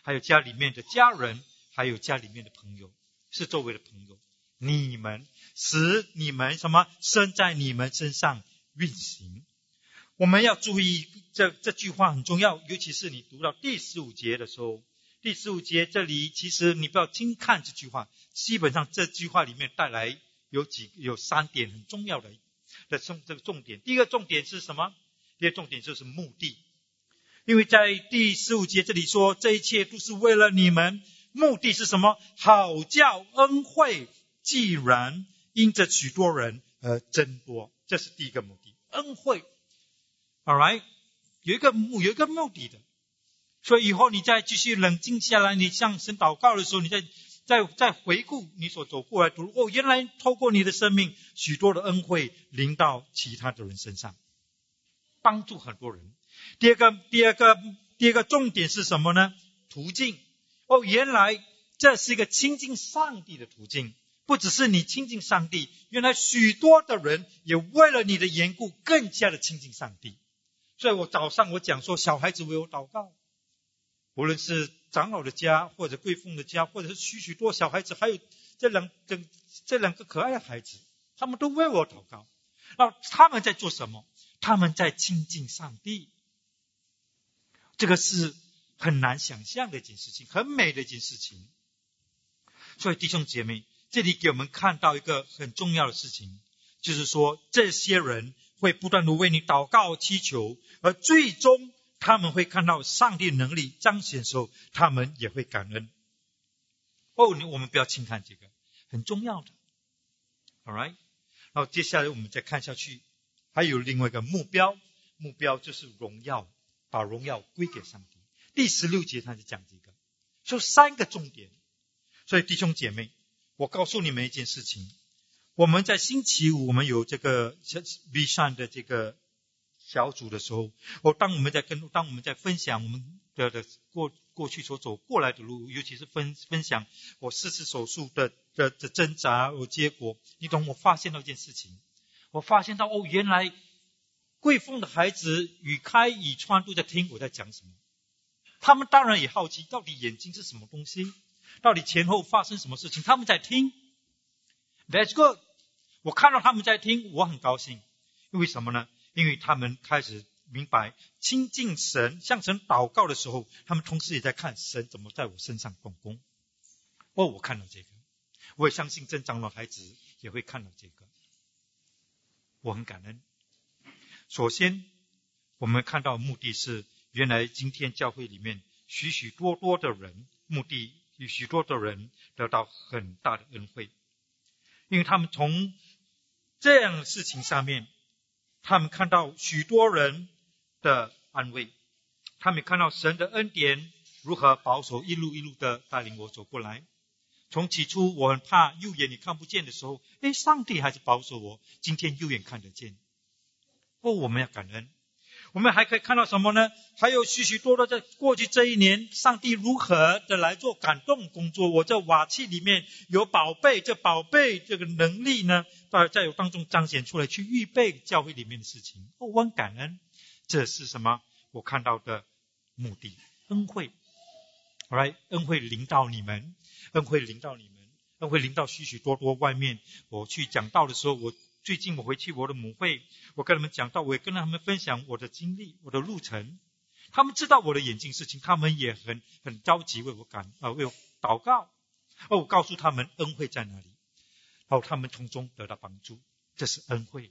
还有家里面的家人，还有家里面的朋友，是周围的朋友。你们使你们什么生在你们身上运行。我们要注意这句话很重要，尤其是你读到第15节的时候。第15节这里其实你不要轻看这句话，基本上这句话里面带来有3点很重要的这个重点。第一个重点是什么？第二个重点就是目的。因为在第15节这里说，这一切都是为了你们，目的是什么？好叫恩惠既然因着许多人而增多，这是第一个目的。恩惠 ，alright， 有一个目的的。所以以后你再继续冷静下来，你向神祷告的时候，你再回顾你所走过来的路，原来透过你的生命，许多的恩惠临到其他的人身上，帮助很多人。第二个重点是什么呢？途径。原来这是一个亲近上帝的途径，不只是你亲近上帝，原来许多的人也为了你的缘故更加的亲近上帝。所以我早上我讲说，小孩子为我祷告，无论是长老的家，或者贵妇的家，或者是许多小孩子，还有这两个可爱的孩子，他们都为我祷告。那他们在做什么？他们在亲近上帝。这个是很难想象的一件事情，很美的一件事情。所以弟兄姐妹，这里给我们看到一个很重要的事情，就是说这些人会不断的为你祷告祈求，而最终他们会看到上帝的能力彰显的时候，他们也会感恩。我们不要轻看这个，很重要的。Alright， 然后接下来我们再看下去，还有另外一个目标就是荣耀，把荣耀归给上帝。第16节他就讲这个，就3个重点。所以弟兄姐妹，我告诉你们一件事情，我们在星期五我们有这个 Vision 的这个小组的时候，当我们在分享我们的过去所走过来的路，尤其是分享我4次手术的挣扎结果，你懂，我发现到一件事情，我发现到原来贵妇的孩子宇开宇川都在听我在讲什么。他们当然也好奇，到底眼睛是什么东西，到底前后发生什么事情，他们在听。 That's good， 我看到他们在听，我很高兴。为什么呢？因为他们开始明白亲近神，向神祷告的时候，他们同时也在看神怎么在我身上动工。我看到这个，我也相信正长老孩子也会看到这个，我很感恩。首先我们看到的目的是，原来今天教会里面许多的人，目的与许多的人得到很大的恩惠，因为他们从这样的事情上面，他们看到许多人的安慰，他们看到神的恩典如何保守一路的带领我走过来。从起初我很怕右眼也看不见的时候，上帝还是保守我，今天右眼看得见。我们要感恩。我们还可以看到什么呢？还有许多的在过去这一年，上帝如何的来做感动工作。我在瓦器里面有宝贝，这个能力呢，在当中彰显出来，去预备教会里面的事情。我很感恩。这是什么？我看到的目的，恩惠。Alright， 恩惠临到你们，恩惠临到许多外面。我去讲道的时候，最近我回去我的母会，我跟他们讲到，我也跟他们分享我的经历，我的路程。他们知道我的眼睛事情，他们也很着急为我祷告。我告诉他们恩惠在哪里，然后他们从中得到帮助，这是恩惠。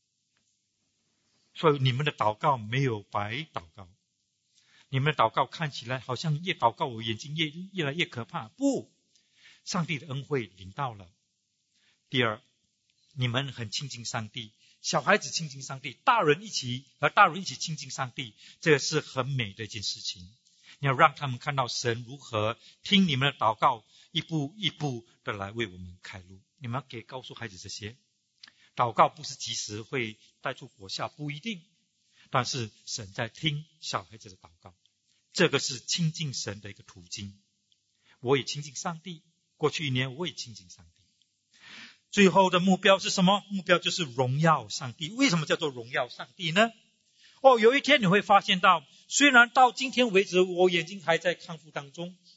所以你们的祷告没有白祷告，你们的祷告看起来好像越祷告我眼睛越来越可怕，不，上帝的恩惠临到了。第二，你们很亲近上帝，小孩子亲近上帝，大人一起亲近上帝，这个是很美的一件事情。你要让他们看到神如何听你们的祷告，一步一步的来为我们开路。你们要告诉孩子这些，祷告不是即时会带出果效，不一定，但是神在听小孩子的祷告，这个是亲近神的一个途径。我也亲近上帝，过去1年我也亲近上帝。最后的目标是什么？目标就是荣耀上帝。为什么叫做荣耀上帝呢？有一天你会发现到，虽然到今天为止我眼睛还在康复当中，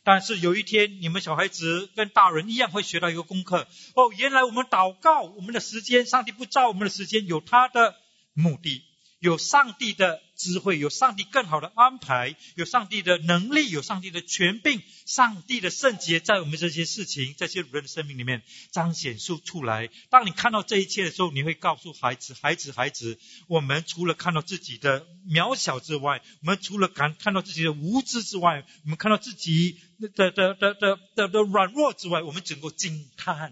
但是有一天你们小孩子跟大人一样会学到一个功课，原来我们祷告，我们的时间，上帝不照我们的时间，有他的目的，有上帝的智慧，有上帝更好的安排，有上帝的能力，有上帝的权柄，上帝的圣洁在我们这些事情，这些人的生命里面彰显出来。当你看到这一切的时候，你会告诉孩子，我们除了看到自己的渺小之外，我们除了看到自己的无知之外，我们看到自己的软弱之外，我们整个惊叹，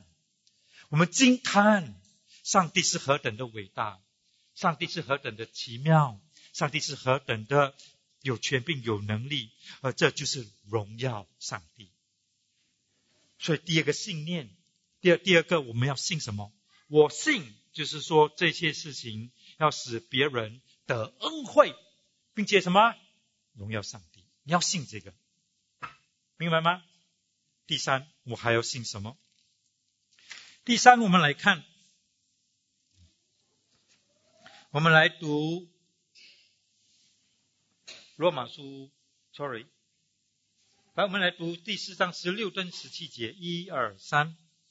上帝是何等的伟大，上帝是何等的奇妙，上帝是何等的有权柄有能力，而这就是荣耀上帝。所以第二个信念，第二个我们要信什么？我信就是说这些事情要使别人得恩惠，并且什么？荣耀上帝。你要信这个，明白吗？第三，我还要信什么？第三，我们来看，我们来读罗马书 来，我们来读第4章16跟17节，1、2、3。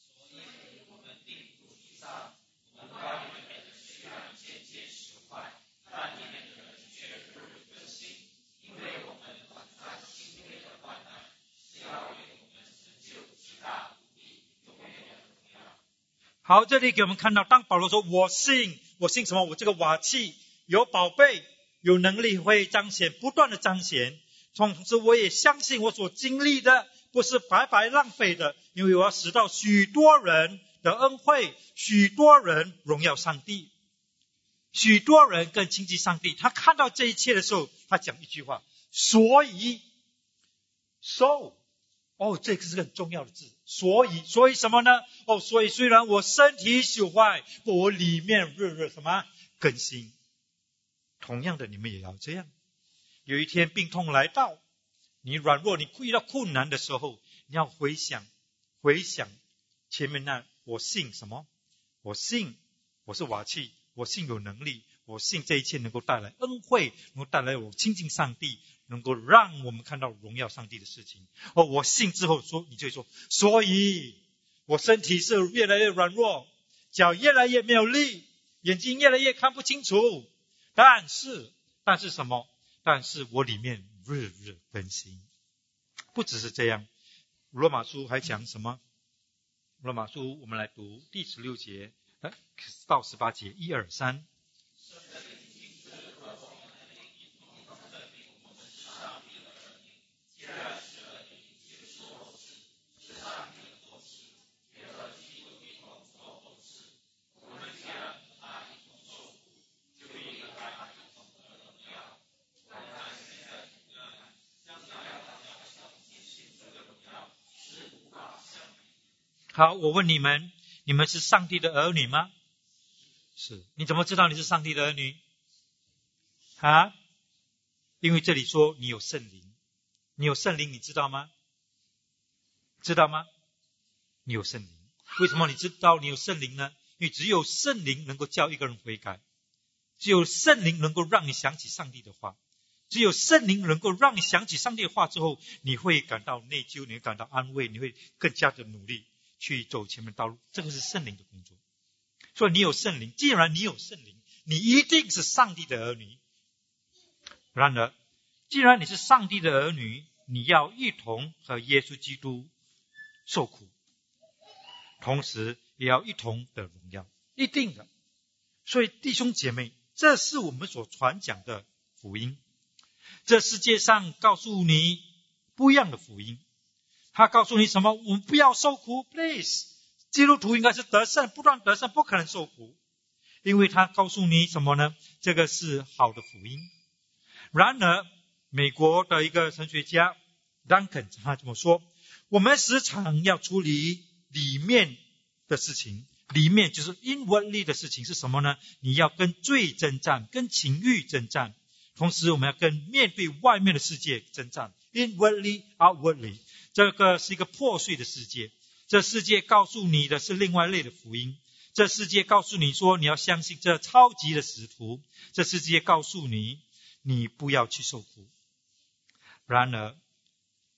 好，这里给我们看到，当保罗说我信什么？我这个瓦器有宝贝，有能力会彰显，不断的彰显。同时我也相信我所经历的不是白白浪费的，因为我要使到许多人的恩惠，许多人荣耀上帝，许多人更亲近上帝。他看到这一切的时候，他讲一句话，所以这个是个很重要的字，所以什么呢？所以虽然我身体朽坏，我里面日什么更新。同样的，你们也要这样。有一天病痛来到，你软弱，你遇到困难的时候，你要回想前面那我信什么？我信我是瓦器，我信有能力，我信这一切能够带来恩惠，能够带来我亲近上帝，能够让我们看到荣耀上帝的事情。我信之后说，你就会说，所以我身体是越来越软弱，脚越来越没有力，眼睛越来越看不清楚，但是什么？但是我里面日日更新。不只是这样，罗马书还讲什么？罗马书我们来读第16节到18节，1、2、3。好，我问你们，你们是上帝的儿女吗？是。你怎么知道你是上帝的儿女？因为这里说你有圣灵，你知道吗？你有圣灵。为什么你知道你有圣灵呢？因为只有圣灵能够叫一个人悔改，只有圣灵能够让你想起上帝的话，只有圣灵能够让你想起上帝的话之后，你会感到内疚，你会感到安慰，你会更加的努力去走前面的道路。这个是圣灵的工作。所以你有圣灵，既然你有圣灵，你一定是上帝的儿女。然而既然你是上帝的儿女，你要一同和耶稣基督受苦，同时也要一同得荣耀，一定的。所以弟兄姐妹，这是我们所传讲的福音。这世界上告诉你不一样的福音，他告诉你什么？我们不要受苦 please。 基督徒应该是得胜，不断得胜，不可能受苦。因为他告诉你什么呢？这个是好的福音。然而美国的一个神学家 Duncan 他这么说，我们时常要处理里面的事情，里面就是 inwardly 的事情是什么呢？你要跟罪征战，跟情欲征战，同时我们要跟面对外面的世界征战， inwardly outwardly。 这个是一个破碎的世界，这世界告诉你的是另外一类的福音，这世界告诉你说你要相信这超级的使徒，这世界告诉你你不要去受苦。然而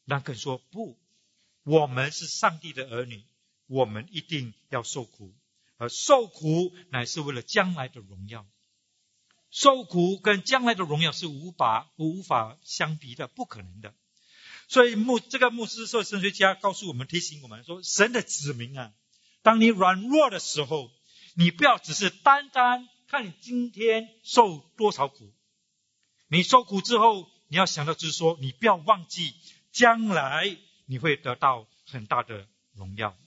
那个人说不，我们是上帝的儿女，我们一定要受苦，而受苦乃是为了将来的荣耀。受苦跟将来的荣耀是无法相比的，不可能的。所以这个牧师社会神学家告诉我们，提醒我们说，神的子民啊，当你软弱的时候，你不要只是单单看你今天受多少苦，你受苦之后，你要想到就是说，你不要忘记将来你会得到很大的荣耀。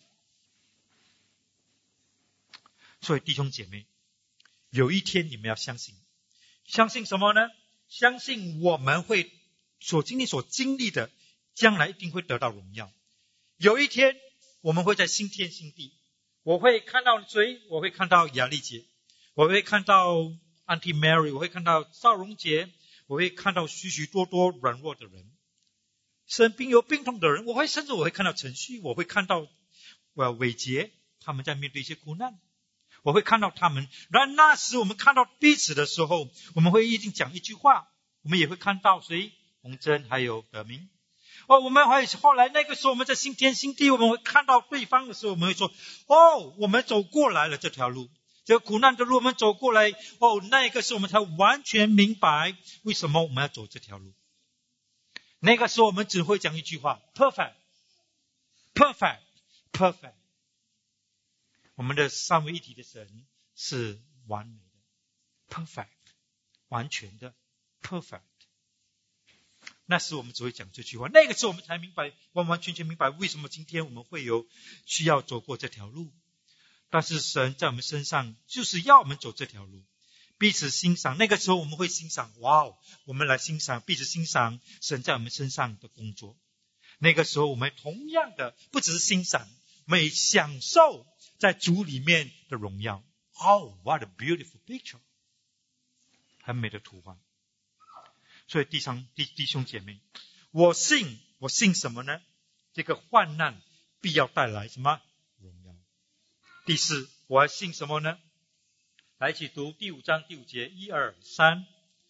所以弟兄姐妹，有一天你们要相信什么呢？相信我们会所经历的将来一定会得到荣耀。有一天我们会在新天新地，我会看到谁？我会看到雅丽姐，我会看到 Auntie Mary， 我会看到邵荣杰，我会看到许许多多软弱的人，生病有病痛的人，甚至我会看到程序，我会看到伟杰，他们在面对一些苦难，我会看到他们。然而那时我们看到彼此的时候，我们会一定讲一句话，我们也会看到谁？洪真还有德明。我们会后来那个时候我们在新天新地，我们会看到对方的时候，我们会说，我们走过来了这条路，这个苦难的路我们走过来，那个时候我们才完全明白为什么我们要走这条路。那个时候我们只会讲一句话 perfect perfect perfect。 我们的三位一体的神是完美的 perfect， 完全的 perfect。 那时我们只会讲这句话，那个时候我们才明白，完完全全明白为什么今天我们会有需要走过这条路。但是神在我们身上就是要我们走这条路，彼此欣赏。那个时候我们会欣赏，我们来欣赏，彼此欣赏神在我们身上的工作。那个时候我们同样的不只是欣赏，我们也享受在主里面的荣耀。what a beautiful picture， 很美的图画。所以弟兄姐妹，我信什么呢？这个患难必要带来什么？荣耀。第四，我还信什么呢？来一起读第5章第5节，1、2、3。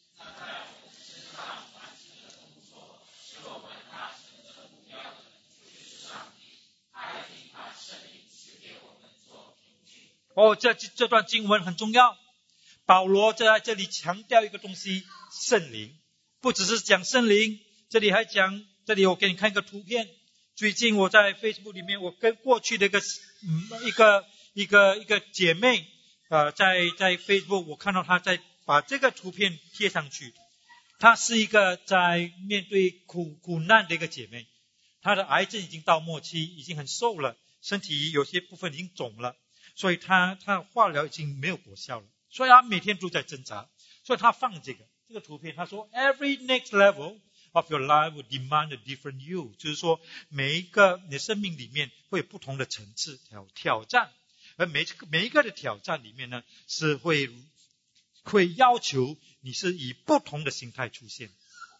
这段经文很重要。保罗在这里强调一个东西，圣灵。不只是讲圣灵，这里还讲，这里我给你看一个图片。最近我在 Facebook 里面，我跟过去的一个姐妹在 Facebook 我看到她在把这个图片贴上去。她是一个在面对苦难的一个姐妹，她的癌症已经到末期，已经很瘦了，身体有些部分已经肿了，所以她化疗已经没有果效了，所以她每天都在挣扎。所以她放这个图片，她说 Every next level of your life will demand a different you， 就是说每一个你的生命里面会有不同的层次挑战，而每一个的挑战里面呢，是会要求你是以不同的形态出现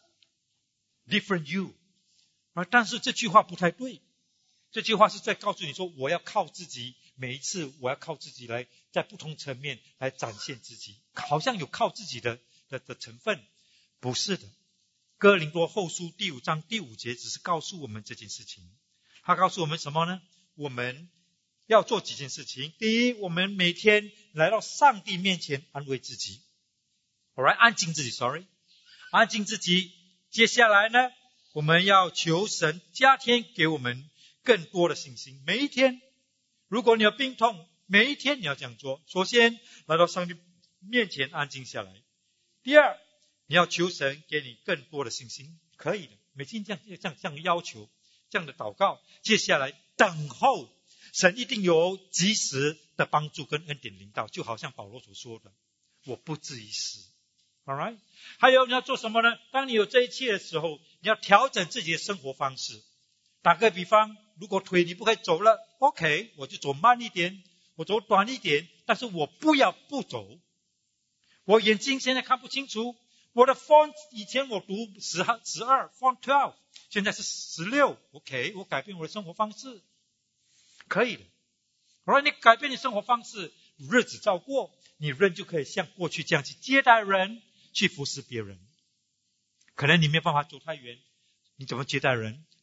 different you。 但是这句话不太对，这句话是在告诉你说，我要靠自己，每一次我要靠自己来在不同层面来展现自己，好像有靠自己的成分。不是的，哥林多后书第5章第5节只是告诉我们这件事情。他告诉我们什么呢？我们要做几件事情。第一，我们每天来到上帝面前安慰自己， Alright， 安静自己。接下来呢，我们要求神加添给我们更多的信心。每一天，如果你有病痛，每一天你要这样做。首先来到上帝面前安静下来。第二，你要求神给你更多的信心，可以的，每天这样要求，这样的祷告。接下来等候，神一定有及时的帮助跟恩典临到，就好像保罗所说的，我不至于死。 Alright， 还有你要做什么呢？当你有这一切的时候，你要调整自己的生活方式。打个比方，如果腿你不可以走了， OK， 我就走慢一点，我走短一点，但是我不要不走。我眼睛现在看不清楚，我的 font 以前我读12 font 12，现在是16， OK， 我改变我的生活方式，可以的。而你改变你生活方式，日子照过，你人就可以像过去这样去接待人，去服侍别人。可能你没办法走太远，你怎么接待人？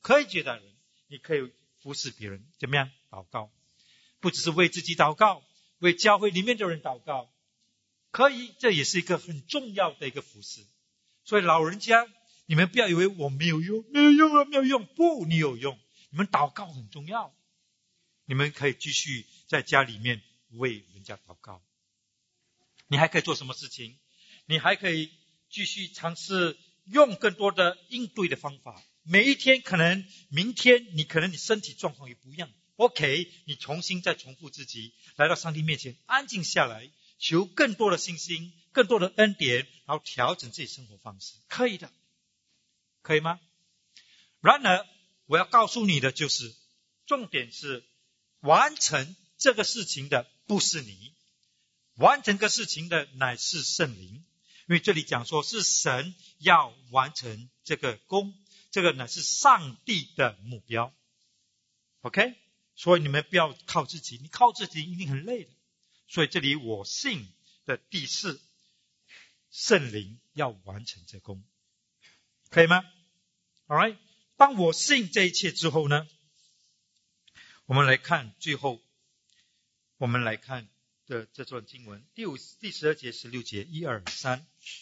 可以接待人，你可以服侍别人。怎么样？祷告，不只是为自己祷告，为教会里面的人祷告，可以，这也是一个很重要的一个服侍。所以老人家，你们不要以为我没有用，没有用，不，你有用。你们祷告很重要，你们可以继续在家里面为人家祷告。你还可以做什么事情？你还可以继续尝试用更多的应对的方法。每一天可能明天你身体状况也不一样， OK， 你重新再重复自己，来到上帝面前安静下来，求更多的信心，更多的恩典，然后调整自己生活方式，可以的，可以吗？然而我要告诉你的就是，重点是完成这个事情的不是你，完成这个事情的乃是圣灵。因为这里讲说是神要完成这个工，这个乃是上帝的目标。 OK， 所以你们不要靠自己，你靠自己一定很累的。所以这里我信的第四，圣灵要完成这工，可以吗？ Alright， 当我信这一切之后呢，我们来看最后我们来看的这段经文，第12节16节1、2、3。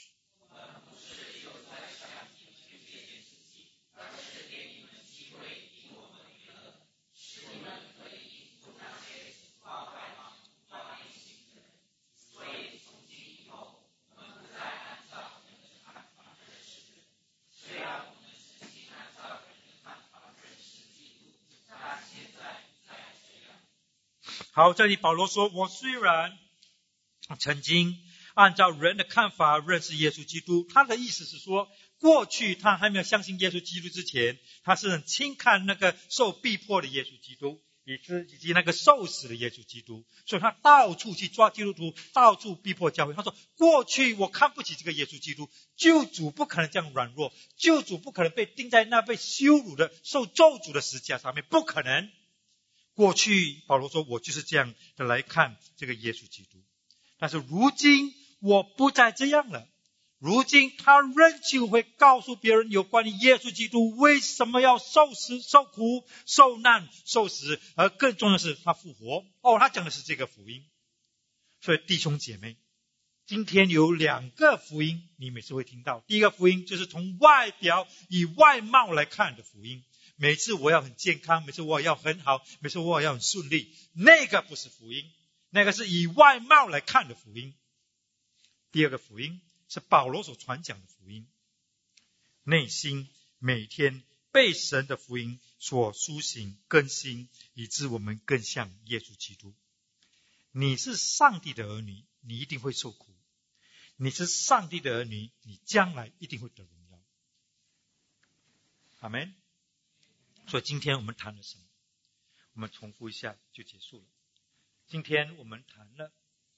好，这里保罗说，我虽然曾经按照人的看法认识耶稣基督，他的意思是说，过去他还没有相信耶稣基督之前，他是很轻看那个受逼迫的耶稣基督，以及那个受死的耶稣基督，所以他到处去抓基督徒，到处逼迫教会。他说，过去我看不起这个耶稣基督，救主不可能这样软弱，救主不可能被钉在那被羞辱的受咒诅的十字架上面，不可能。过去保罗说，我就是这样的来看这个耶稣基督，但是如今我不再这样了。如今他仍旧会告诉别人有关于耶稣基督为什么要受死、受苦、受难、受死，而更重要的是他复活。他讲的是这个福音。所以弟兄姐妹，今天有2个福音你每次会听到。第一个福音就是从外表以外貌来看的福音，每次我要很健康，每次我要很好，每次我要很顺利，那个不是福音，那个是以外貌来看的福音。第二个福音是保罗所传讲的福音，内心每天被神的福音所苏醒更新，以致我们更像耶稣基督。你是上帝的儿女，你一定会受苦；你是上帝的儿女，你将来一定会得荣耀。阿们。所以今天我们谈了什么？我们重复一下就结束了。今天我们谈了，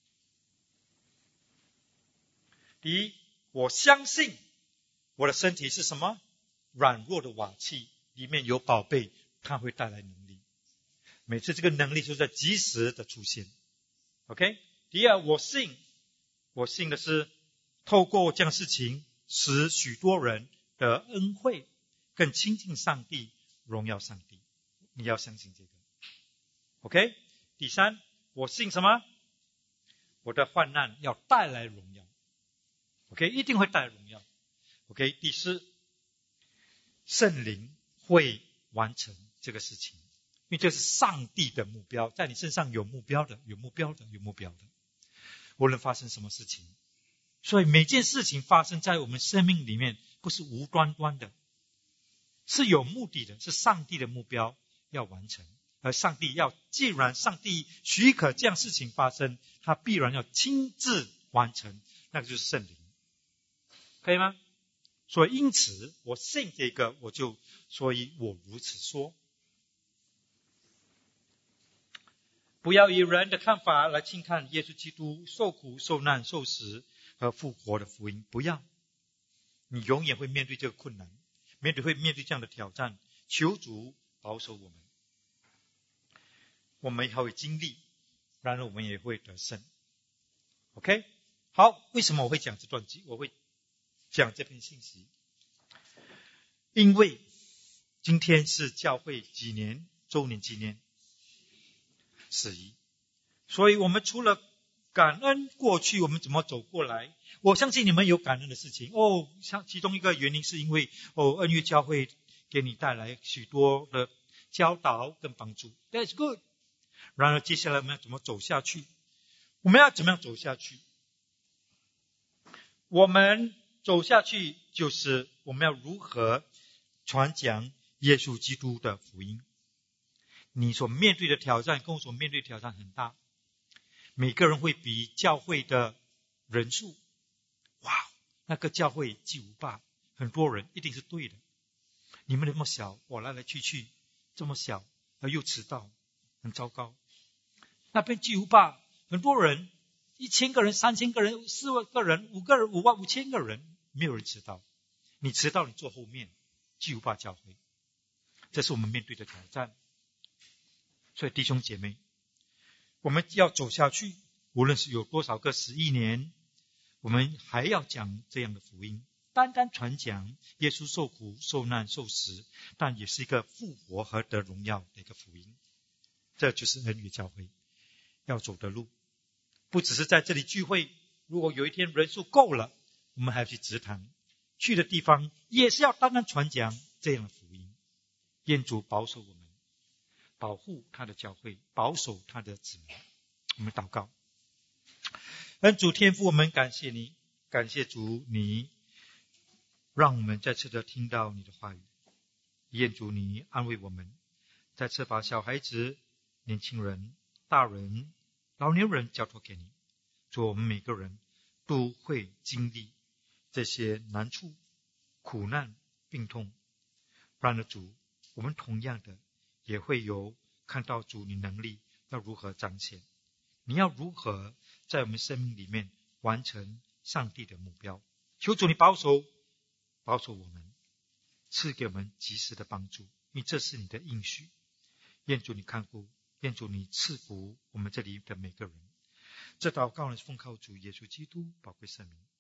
第一，我相信我的身体是什么？软弱的瓦器，里面有宝贝，它会带来能力。每次这个能力就在及时的出现。OK。第二，我信的是透过这样的事情，使许多人的恩惠更亲近上帝，荣耀上帝。你要相信这个。OK。第三，我信什么？我的患难要带来荣耀。OK， 一定会带来荣耀。OK。第四，圣灵会完成这个事情，因为这是上帝的目标，在你身上有目标的，有目标的，有目标的。无论发生什么事情，所以每件事情发生在我们生命里面，不是无端端的，是有目的的，是上帝的目标要完成。而上帝既然上帝许可这样事情发生，他必然要亲自完成，那个就是圣灵。可以吗？所以因此我信这个，所以我如此说。不要以人的看法来轻看耶稣基督受苦、受难、受死和复活的福音，不要。你永远会面对这个困难，会面对这样的挑战，求主保守我们。我们还会经历，然而我们也会得胜。OK。 好，为什么我会讲这段我会讲这篇信息？因为今天是教会几年周年纪念？11。所以我们除了感恩过去我们怎么走过来，我相信你们有感恩的事情像其中一个原因是因为恩约教会给你带来许多的教导跟帮助， That's good。 然而接下来我们要怎么走下去？我们要怎么样走下去？我们走下去就是我们要如何传讲耶稣基督的福音。你所面对的挑战跟我所面对的挑战很大，每个人会比教会的人数，那个教会巨无霸，很多人一定是对的。你们那么小，我来来去去这么小，又迟到，很糟糕。那边巨无霸，很多人，1000个人、3000个人、4万个人、5个人、5万5000个人，没有人迟到。你迟到，你坐后面，巨无霸教会，这是我们面对的挑战。所以弟兄姐妹，我们要走下去，无论是有多少个10亿年，我们还要讲这样的福音，单单传讲耶稣受苦受难受死，但也是一个复活和得荣耀的一个福音。这就是恩约教会要走的路，不只是在这里聚会，如果有一天人数够了，我们还要去职堂，去的地方也是要单单传讲这样的福音。愿主保守我们，保护他的教会，保守他的子民。我们祷告。恩主天父，我们感谢你，感谢主，你让我们再次的听到你的话语。愿主你安慰我们，再次把小孩子、年轻人、大人、老年人交托给你。主，我们每个人都会经历这些难处、苦难、病痛，然而主，我们同样的也会有看到主你能力要如何彰显，你要如何在我们生命里面完成上帝的目标。求主你保守我们，赐给我们及时的帮助，因为这是你的应许。愿主你看顾，愿主你赐福我们这里的每个人。这祷告呢，奉靠主耶稣基督宝贵圣名。